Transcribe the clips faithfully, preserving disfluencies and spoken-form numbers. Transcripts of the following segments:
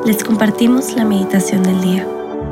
les compartimos la meditación del día.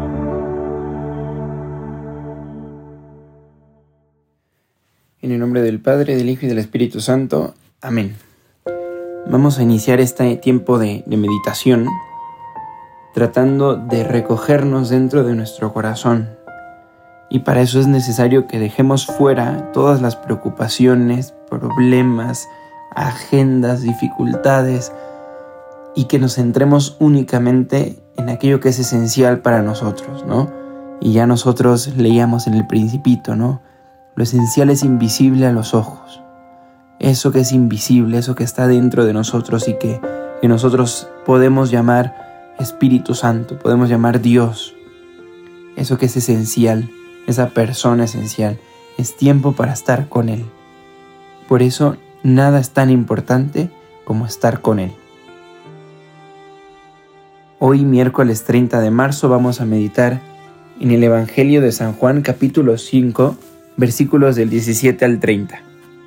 En el nombre del Padre, del Hijo y del Espíritu Santo. Amén. Vamos a iniciar este tiempo de, de meditación tratando de recogernos dentro de nuestro corazón. Y para eso es necesario que dejemos fuera todas las preocupaciones, problemas, agendas, dificultades, y que nos centremos únicamente en aquello que es esencial para nosotros, ¿no? Y ya nosotros leíamos en el Principito, ¿no? Lo esencial es invisible a los ojos. Eso que es invisible, eso que está dentro de nosotros y que, que nosotros podemos llamar Espíritu Santo, podemos llamar Dios. Eso que es esencial, esa persona esencial, es tiempo para estar con Él. Por eso nada es tan importante como estar con Él. Hoy, miércoles treinta de marzo, vamos a meditar en el Evangelio de San Juan, capítulo cinco, versículos del diecisiete al treinta.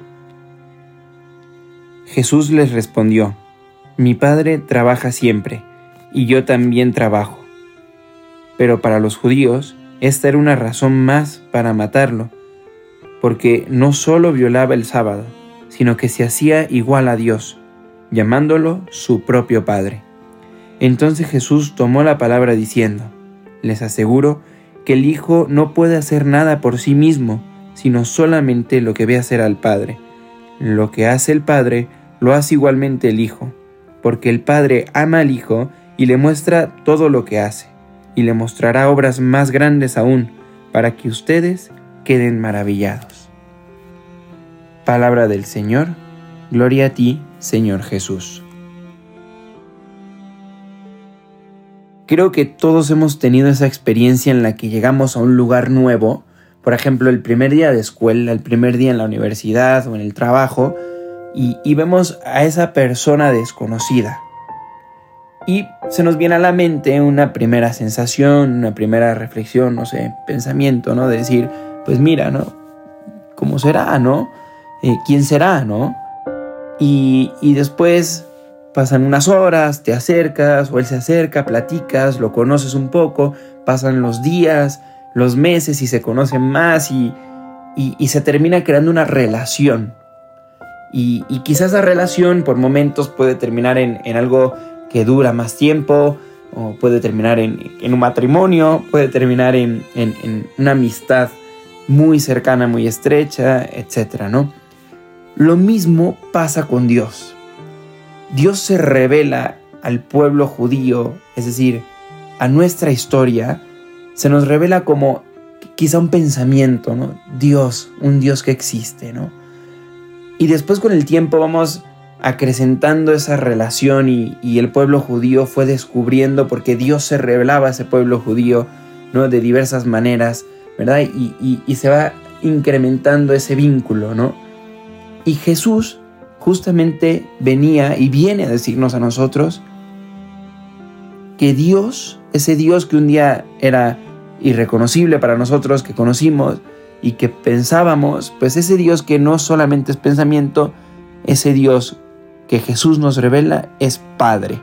Jesús les respondió: Mi Padre trabaja siempre, y yo también trabajo. Pero para los judíos, esta era una razón más para matarlo, porque no solo violaba el sábado, sino que se hacía igual a Dios, llamándolo su propio Padre. Entonces Jesús tomó la palabra diciendo: Les aseguro que el Hijo no puede hacer nada por sí mismo, sino solamente lo que ve hacer al Padre. Lo que hace el Padre, lo hace igualmente el Hijo, porque el Padre ama al Hijo y le muestra todo lo que hace, y le mostrará obras más grandes aún, para que ustedes queden maravillados. Palabra del Señor. Gloria a ti, Señor Jesús. Creo que todos hemos tenido esa experiencia en la que llegamos a un lugar nuevo, por ejemplo, el primer día de escuela, el primer día en la universidad o en el trabajo, y, y vemos a esa persona desconocida. Y se nos viene a la mente una primera sensación, una primera reflexión, no sé, pensamiento, ¿no? De decir, pues mira, ¿no? ¿Cómo será, no? Eh, ¿Quién será, no? Y, y después pasan unas horas, te acercas, o él se acerca, platicas, lo conoces un poco, pasan los días, los meses y se conocen más y, y, y se termina creando una relación. Y, y quizás esa relación por momentos puede terminar en, en algo que dura más tiempo, o puede terminar en, en un matrimonio, puede terminar en, en, en una amistad muy cercana, muy estrecha, etcétera, ¿no? Lo mismo pasa con Dios. Dios se revela al pueblo judío, es decir, a nuestra historia, se nos revela como quizá un pensamiento, ¿no? Dios, un Dios que existe, ¿no? Y después con el tiempo vamos acrecentando esa relación y, y el pueblo judío fue descubriendo, porque Dios se revelaba a ese pueblo judío, ¿no? De diversas maneras, ¿verdad? Y, y, y se va incrementando ese vínculo, ¿no? Y Jesús justamente venía y viene a decirnos a nosotros que Dios, ese Dios que un día era irreconocible para nosotros, que conocimos y que pensábamos, pues ese Dios que no solamente es pensamiento, ese Dios que Jesús nos revela es Padre.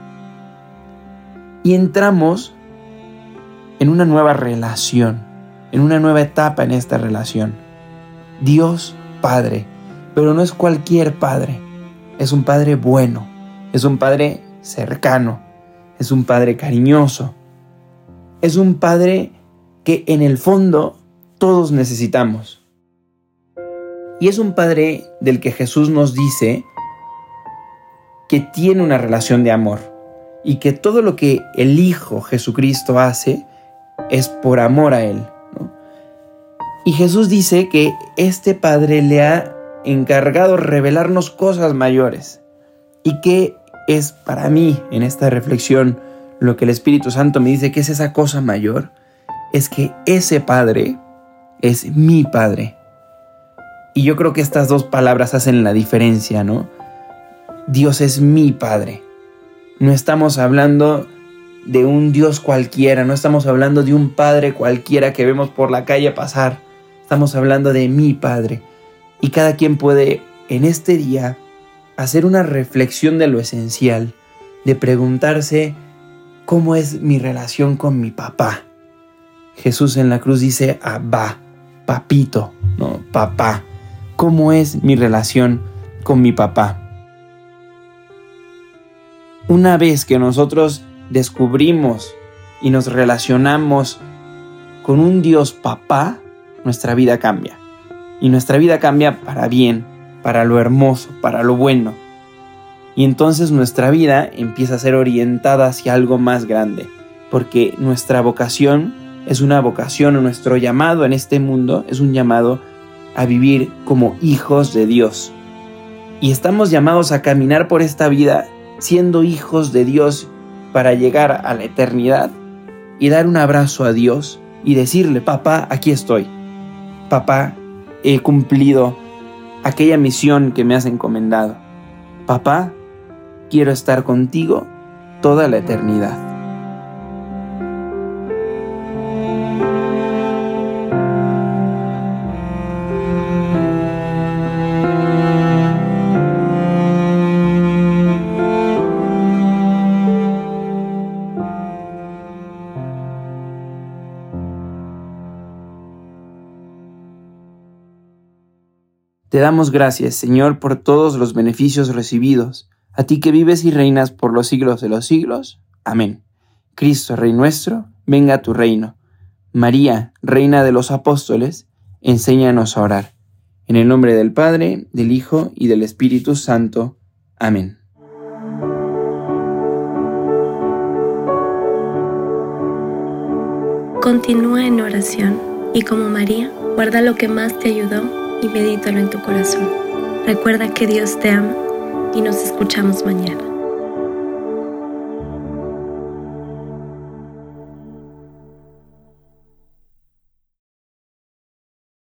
Y entramos en una nueva relación, en una nueva etapa en esta relación. Dios Padre, pero no es cualquier Padre, es un Padre bueno, es un Padre cercano, es un Padre cariñoso, es un Padre que en el fondo todos necesitamos. Y es un Padre del que Jesús nos dice que tiene una relación de amor y que todo lo que el Hijo Jesucristo hace es por amor a Él, ¿no? Y Jesús dice que este Padre le ha encargado revelarnos cosas mayores. ¿Y qué es para mí en esta reflexión lo que el Espíritu Santo me dice que es esa cosa mayor? Es que ese Padre es mi Padre. Y yo creo que estas dos palabras hacen la diferencia, ¿no? Dios es mi Padre. No estamos hablando de un Dios cualquiera, no estamos hablando de un Padre cualquiera que vemos por la calle pasar. Estamos hablando de mi Padre. Y cada quien puede en este día hacer una reflexión de lo esencial, de preguntarse ¿cómo es mi relación con mi papá? Jesús en la cruz dice Abba, papito, no, papá. ¿Cómo es mi relación con mi papá? Una vez que nosotros descubrimos y nos relacionamos con un Dios papá, nuestra vida cambia. Y nuestra vida cambia para bien, para lo hermoso, para lo bueno. Y entonces nuestra vida empieza a ser orientada hacia algo más grande, porque nuestra vocación es una vocación, o nuestro llamado en este mundo es un llamado a vivir como hijos de Dios. Y estamos llamados a caminar por esta vida siendo hijos de Dios para llegar a la eternidad y dar un abrazo a Dios y decirle: papá, aquí estoy. Papá, he cumplido aquella misión que me has encomendado. Papá, quiero estar contigo toda la eternidad. Te damos gracias, Señor, por todos los beneficios recibidos, a ti que vives y reinas por los siglos de los siglos. Amén. Cristo, Rey nuestro, venga a tu reino. María, Reina de los Apóstoles, enséñanos a orar. En el nombre del Padre, del Hijo y del Espíritu Santo. Amén. Continúa en oración y, como María, guarda lo que más te ayudó y medítalo en tu corazón. Recuerda que Dios te ama y nos escuchamos mañana.